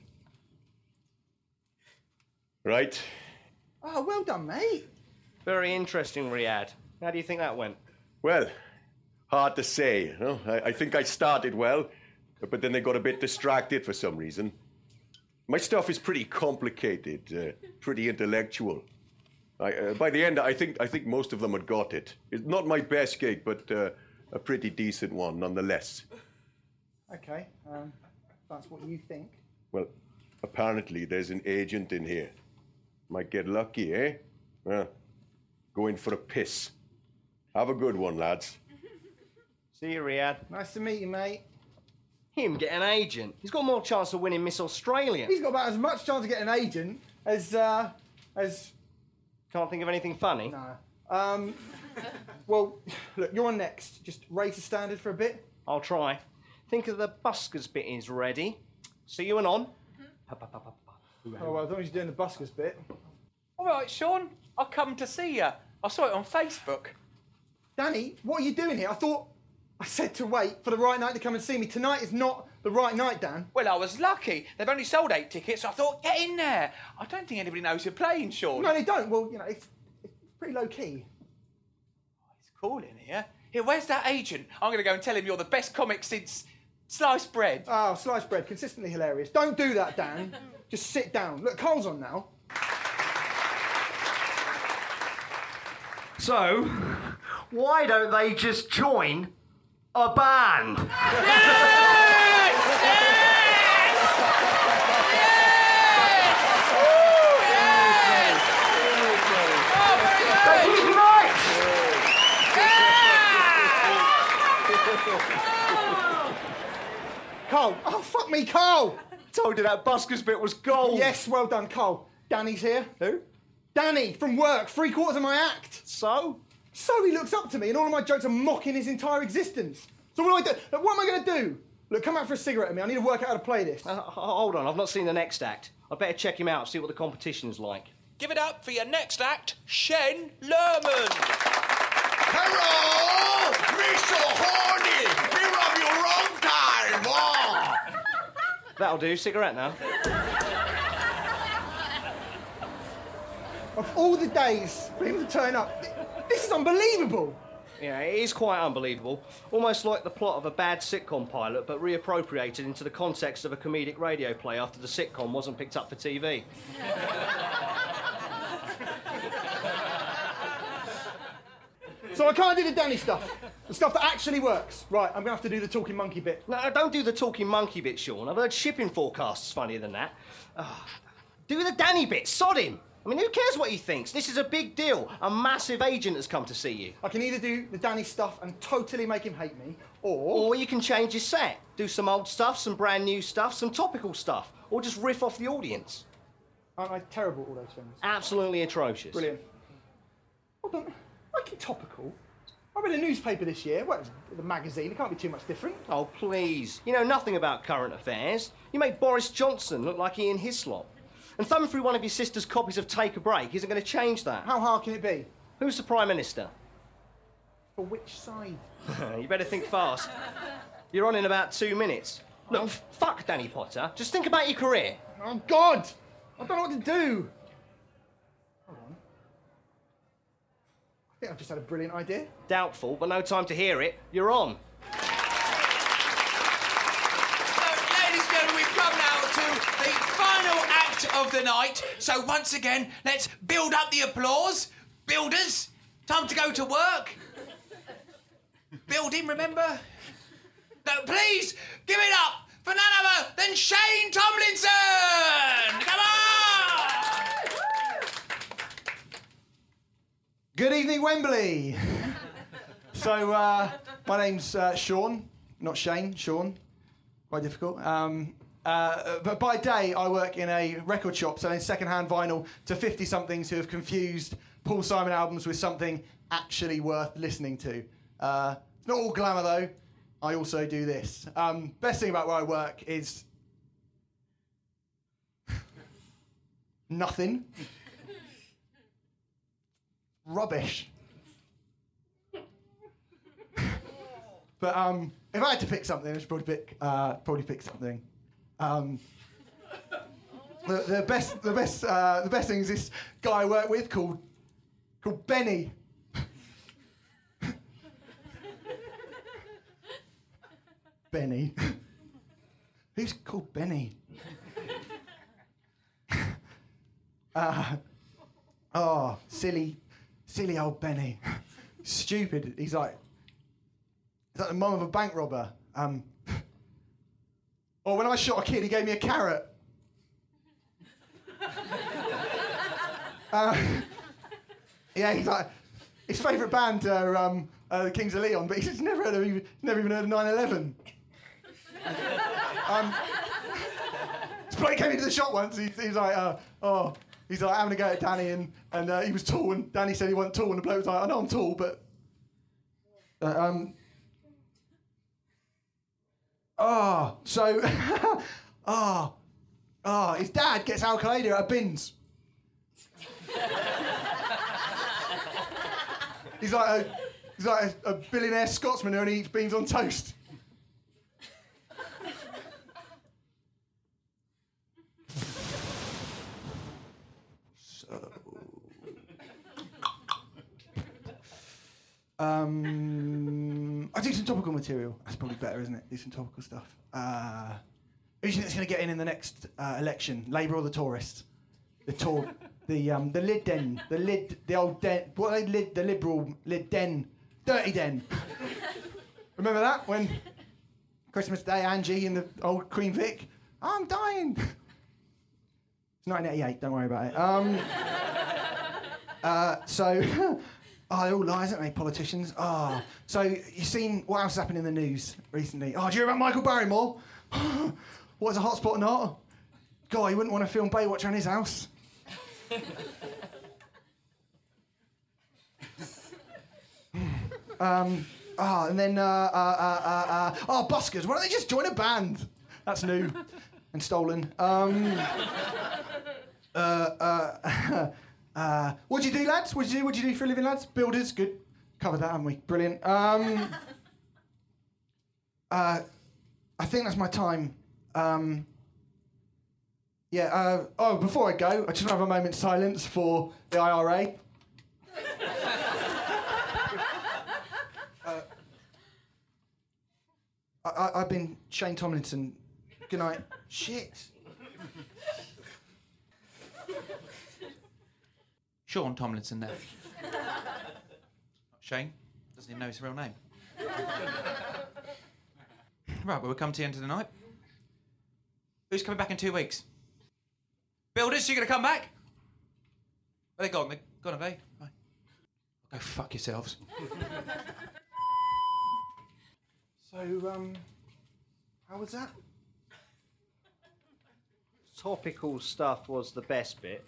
Right. Oh, well done, mate. Very interesting, Riyadh. How do you think that went? Well, hard to say. You know? I think I started well, but then they got a bit distracted for some reason. My stuff is pretty complicated, pretty intellectual. By the end, I think most of them had got it. It's not my best gig, but a pretty decent one nonetheless. Okay, that's what you think. Well, apparently there's an agent in here. Might get lucky, eh? Well, go in for a piss. Have a good one, lads. See you, Riyadh. Nice to meet you, mate. Him get an agent. He's got more chance of winning Miss Australia. He's got about as much chance of getting an agent as... Can't think of anything funny? No. Well, look, you're on next. Just raise the standard for a bit. I'll try. Think of the buskers bit is ready. See you and on. Oh, well, as long as you're doing the buskers bit. All right, Sean, I'll come to see you. I saw it on Facebook. Danny, what are you doing here? I said to wait for the right night to come and see me. Tonight is not the right night, Dan. Well, I was lucky. They've only sold 8 tickets, so I thought, get in there. I don't think anybody knows you're playing, Sean. No, they don't. Well, you know, it's pretty low-key. It's cool in here. Here, where's that agent? I'm going to go and tell him you're the best comic since sliced bread. Oh, sliced bread, consistently hilarious. Don't do that, Dan. Just sit down. Look, Cole's on now. So, why don't they just join a band? Cole. Oh, fuck me, Cole. Told you that buskers bit was gold. Yes, well done, Cole. Danny's here. Who? Danny, from work, 3/4 of my act. So? So he looks up to me and all of my jokes are mocking his entire existence. So what do I do? Look, what am I going to do? Look, come out for a cigarette with me. I need to work out how to play this. Hold on, I've not seen the next act. I better check him out, see what the competition's like. Give it up for your next act, Shen Lerman. Hello! Me so horny! Me rub your wrong time! Oh. That'll do, cigarette now. Of all the days for him to turn up, this is unbelievable. Yeah, it is quite unbelievable. Almost like the plot of a bad sitcom pilot, but reappropriated into the context of a comedic radio play after the sitcom wasn't picked up for TV. So I can't do the Danny stuff. The stuff that actually works. Right, I'm going to have to do the talking monkey bit. No, don't do the talking monkey bit, Sean. I've heard shipping forecasts funnier than that. Do the Danny bit, sod him. I mean, who cares what he thinks? This is a big deal. A massive agent has come to see you. I can either do the Danny stuff and totally make him hate me, or you can change your set. Do some old stuff, some brand new stuff, some topical stuff. Or just riff off the audience. Aren't I terrible at all those things? Absolutely atrocious. Brilliant. Hold on. Like it topical. I read a newspaper this year. Well, it was a magazine. It can't be too much different. Oh, please. You know nothing about current affairs. You make Boris Johnson look like Ian Hislop. And thumbing through one of your sister's copies of Take a Break isn't going to change that. How hard can it be? Who's the Prime Minister? For which side? You better think fast. You're on in about 2 minutes. Look, fuck Danny Potter. Just think about your career. Oh, God! I don't know what to do. Hold on. I think I've just had a brilliant idea. Doubtful, but no time to hear it. You're on. Of the night. So once again, let's build up the applause. Builders, time to go to work. Building, remember? No, please, give it up for none other than Shane Tomlinson! Come on! Good evening, Wembley. So, my name's Sean, not Shane, Sean. Quite difficult. But by day, I work in a record shop selling second-hand vinyl to 50-somethings who have confused Paul Simon albums with something actually worth listening to. It's not all glamour, though. I also do this. Best thing about where I work is Nothing. Rubbish. But if I had to pick something, I should probably pick something. The best thing is this guy I work with called Benny. Benny. Who's called Benny? Silly old Benny. Stupid. He's like the mum of a bank robber. Or when I shot a kid, he gave me a carrot. Yeah, he's like, his favourite band are the Kings of Leon, but he's never even heard of 9/11. This bloke came into the shop once. He's like, he's like having a go at Danny, and he was tall, and Danny said he wasn't tall, and the bloke was like, I know I'm tall, but his dad gets Al-Qaeda out of bins. He's like a billionaire Scotsman who only eats beans on toast. I do some topical material. That's probably better, isn't it? Do some topical stuff. Who do you think that's going to get in the next election? Labour or the Tourists? The lid den, the old den. What are they lid? The Liberal lid den, dirty den. Remember that when Christmas Day, Angie in the old Queen Vic? I'm dying. It's 1988. Don't worry about it. They're all lies, aren't they, politicians? So you've seen what else has happened in the news recently? Do you hear about Michael Barrymore? What, is a hotspot or not? God, you wouldn't want to film Baywatch around his house. And then buskers. Why don't they just join a band? That's new and stolen. What'd you do, lads? What'd you do for a living, lads? Builders, good. Covered that, haven't we? Brilliant. I think that's my time. Before I go, I just want to have a moment's silence for the IRA. I've been Shane Tomlinson. Good night. Shit. Sean Tomlinson there. Shane doesn't even know his real name. Right, well, we'll come to the end of the night. Who's coming back in 2 weeks? Builders, you gonna come back? Are they gone? They're gone, have they? Right. Go fuck yourselves. So, how was that? Topical stuff was the best bit.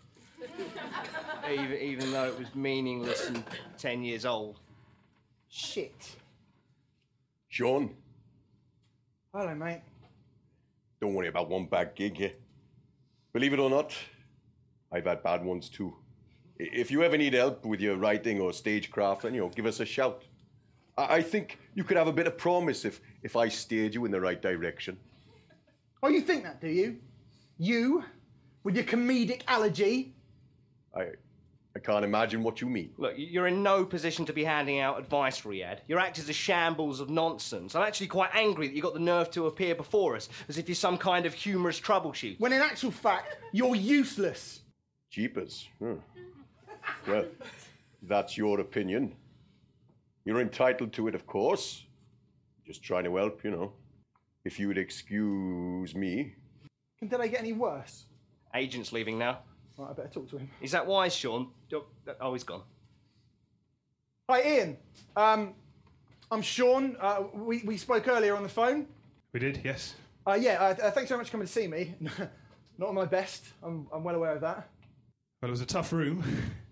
even though it was meaningless and 10 years old. Shit. Sean, Hello, mate. don't worry about one bad gig here. Believe it or not, I've had bad ones too. If you ever need help with your writing or stagecraft, then, give us a shout. I think you could have a bit of promise if I steered you in the right direction. Oh, you think that, do you? You, with your comedic allergy? I can't imagine what you mean. Look, you're in no position to be handing out advice, Riyadh. Your act is a shambles of nonsense. I'm actually quite angry that you got the nerve to appear before us, as if you're some kind of humorous troubleshoot. When in actual fact, you're useless. Jeepers. Well, that's your opinion. You're entitled to it, of course. Just trying to help, If you would excuse me. Did they get any worse? Agent's leaving now. Right, I better talk to him. Is that wise, Sean? Oh, he's gone. Hi, Ian. I'm Sean. We spoke earlier on the phone. We did, yes. Thanks very much for coming to see me. Not at my best. I'm well aware of that. Well, it was a tough room.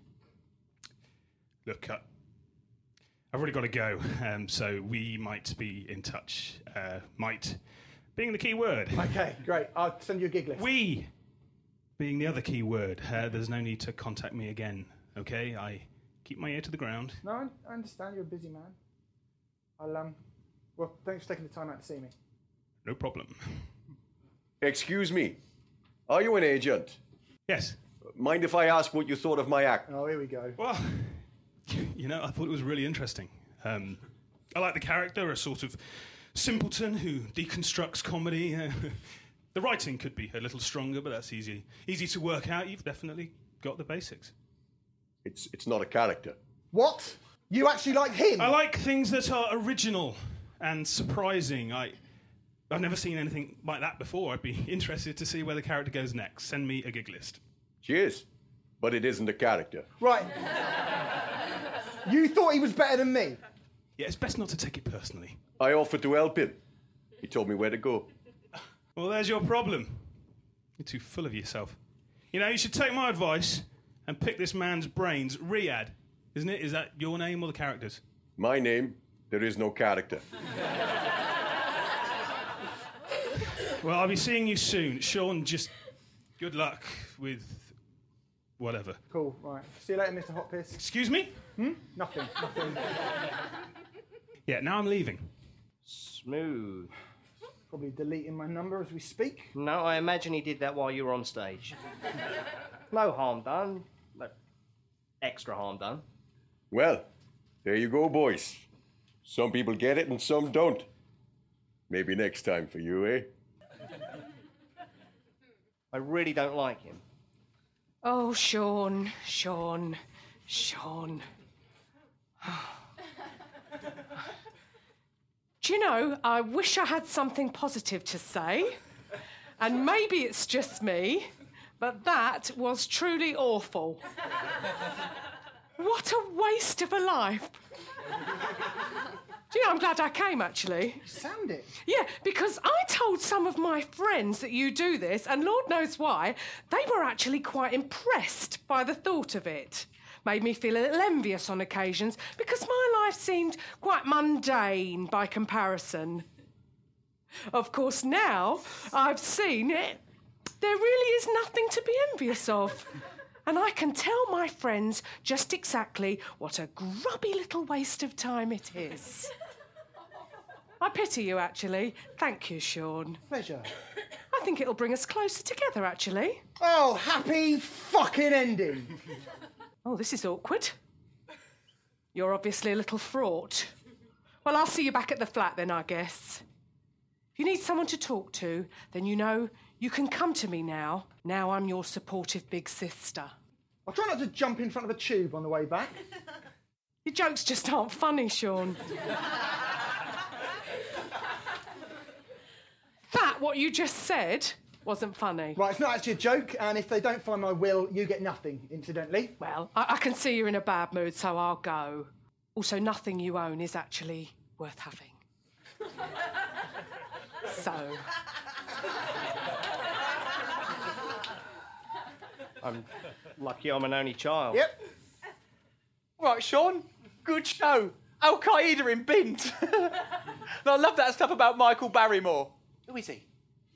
Look, I've already got to go, so we might be in touch. Might being the key word. Okay, great. I'll send you a gig list. We being the other key word. There's no need to contact me again, okay? I keep my ear to the ground. No, I understand. You're a busy man. Well, thanks for taking the time out to see me. No problem. Excuse me. Are you an agent? Yes. Mind if I ask what you thought of my act? Oh, here we go. Well, you know, I thought it was really interesting. I like the character, a sort of simpleton who deconstructs comedy. The writing could be a little stronger, but that's easy to work out. You've definitely got the basics. It's not a character. What? You actually like him? I like things that are original and surprising. I've never seen anything like that before. I'd be interested to see where the character goes next. Send me a gig list. Cheers. But it isn't a character. Right. You thought he was better than me? Yeah, it's best not to take it personally. I offered to help him. He told me where to go. Well, there's your problem. You're too full of yourself. You know, you should take my advice and pick this man's brains. Riyadh, isn't it? Is that your name or the character's? My name, there is no character. Well, I'll be seeing you soon. Sean, just good luck with whatever. Cool, right. See you later, Mr. Hot Piss. Excuse me? Nothing. Yeah, now I'm leaving. Smooth. Probably deleting my number as we speak. No, I imagine he did that while you were on stage. No harm done. No extra harm done. Well, there you go, boys. Some people get it and some don't. Maybe next time for you, eh? I really don't like him. Oh, Sean. Do you know, I wish I had something positive to say. And maybe it's just me, but that was truly awful. What a waste of a life. Do you know, I'm glad I came, actually. You sound it. Yeah, because I told some of my friends that you do this, and Lord knows why, they were actually quite impressed by the thought of it. Made me feel a little envious on occasions, because my life seemed quite mundane by comparison. Of course, now I've seen it, there really is nothing to be envious of. And I can tell my friends just exactly what a grubby little waste of time it is. I pity you, actually. Thank you, Sean. Pleasure. I think it'll bring us closer together, actually. Oh, happy fucking ending. Oh, this is awkward. You're obviously a little fraught. Well, I'll see you back at the flat then, I guess. If you need someone to talk to, then you know you can come to me now. Now I'm your supportive big sister. I'll try not to jump in front of a tube on the way back. Your jokes just aren't funny, Sean. That, what you just said, wasn't funny. Right, it's not actually a joke, and if they don't find my will, you get nothing, incidentally. Well, I can see you're in a bad mood, so I'll go. Also, nothing you own is actually worth having. So... I'm lucky I'm an only child. Yep. Right, Sean, good show. Al Qaeda in Bint. No, I love that stuff about Michael Barrymore. Who is he?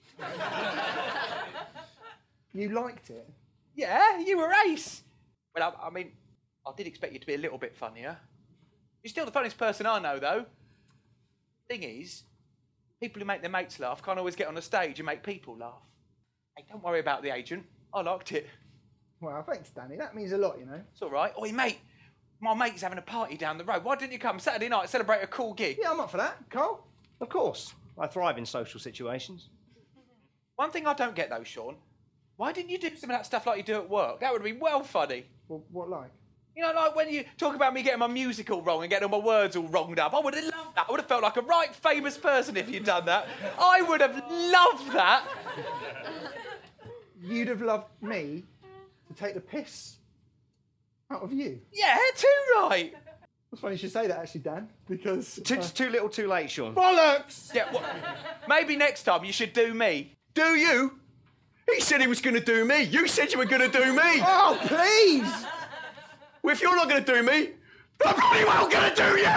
You liked it? Yeah, you were ace. Well, I mean, I did expect you to be a little bit funnier. You're still the funniest person I know, though. Thing is, people who make their mates laugh can't always get on the stage and make people laugh. Hey, don't worry about the agent. I liked it. Well, thanks, Danny. That means a lot, you know. It's all right. Oi, mate, my mate's having a party down the road. Why didn't you come Saturday night, celebrate a cool gig? Yeah, I'm up for that. Carl? Of course. I thrive in social situations. One thing I don't get, though, Sean, why didn't you do some of that stuff like you do at work? That would have been well funny. Well, what like? You know, like when you talk about me getting my music all wrong and getting all my words all wronged up. I would have loved that. I would have felt like a right famous person if you'd done that. I would have loved that. You'd have loved me to take the piss out of you. Yeah, too right. It's funny you should say that, actually, Dan, because... Too little, too late, Sean. Bollocks! Yeah, well, maybe next time you should do me. Do you? He said he was going to do me. You said you were going to do me. Oh, please! Well, if you're not going to do me, I'm bloody well going to do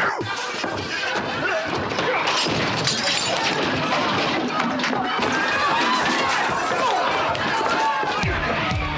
you!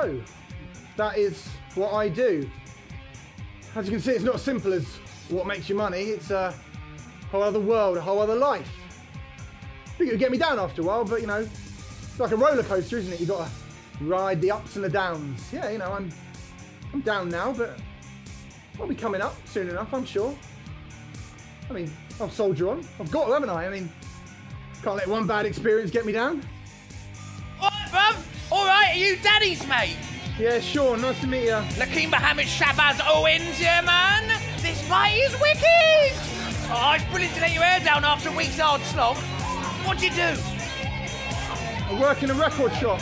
go. That is what I do. As you can see, it's not as simple as what makes you money. It's a whole other world, a whole other life. I think it would get me down after a while, but you know, it's like a roller coaster, isn't it? You've got to ride the ups and the downs. Yeah, you know, I'm down now, but I'll be coming up soon enough, I'm sure. I mean, I'll soldier on. I've got to, haven't I? I mean, can't let one bad experience get me down. All right, bruv. All right, are you Daddy's mate? Yeah, sure. Nice to meet you. Lakeem Mohammed Shabazz Owens, yeah, man. This fight is wicked. Oh, it's brilliant to let your hair down after a week's hard slog. What do you do? I work in a record shop.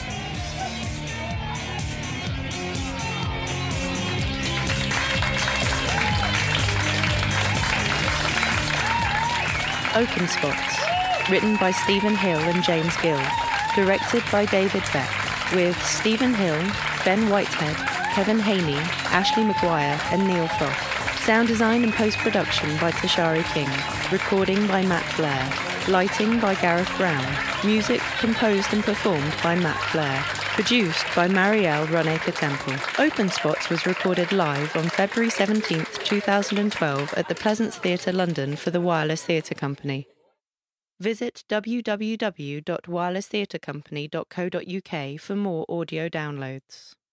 Open Spots, written by Stephen Hill and James Gill, directed by David Beck, with Stephen Hill, Ben Whitehead, Kevin Haney, Ashley McGuire and Neil Frost. Sound design and post-production by Tashari King. Recording by Matt Blair. Lighting by Gareth Brown. Music composed and performed by Matt Blair. Produced by Marielle Runacre Temple. Open Spots was recorded live on February 17th, 2012 at the Pleasance Theatre, London for the Wireless Theatre Company. Visit www.wirelesstheatrecompany.co.uk for more audio downloads.